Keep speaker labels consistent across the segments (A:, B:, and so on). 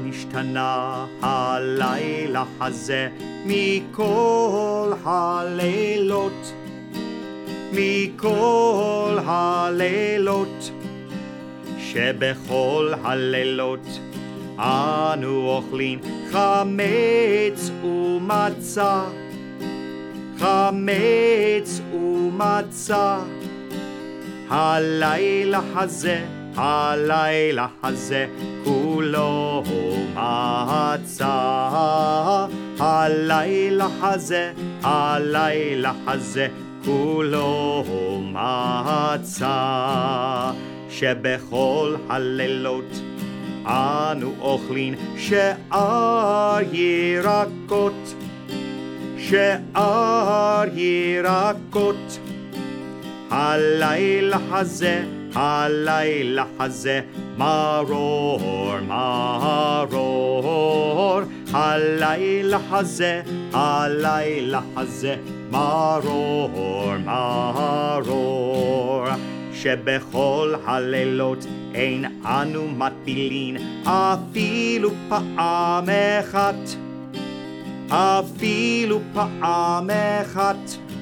A: נשתנה הלילה הזה מכל הלילות, מכל הלילות, שבכל הלילות אנו אוכלים חמץ ומצה, חמץ ומצה. הלילה הזה, הלילה הזה, כולו מצה. הלילה הזה, הלילה הזה, כולו מצה. שבכל הלילות אנו אוכלים שאר ירקות, שאר ירקות. הלילה הזה, הלילה הזה, מרור, מרור. הלילה הזה, הלילה הזה, מרור, מרור. שבכל הלילות אין אנו מטבילין אפילו פעם אחת, אפילו פעם אחת.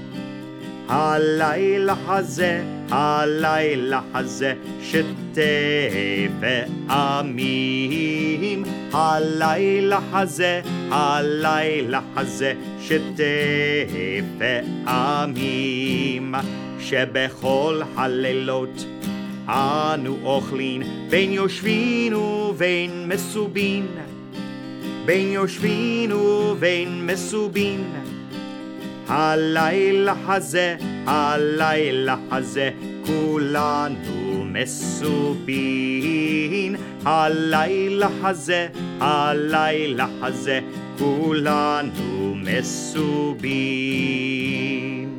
A: הלילה הזה, הלילה הזה, שתי פעמים. הלילה הזה, הלילה הזה, שתי פעמים. שבכל הלילות אנו אוכלים בין יושבין ובין מסובין, בין יושבין ובין מסובין. הלילה הזה, הלילה הזה, כולנו מסובין. הלילה הזה, הלילה הזה, כולנו מסובין.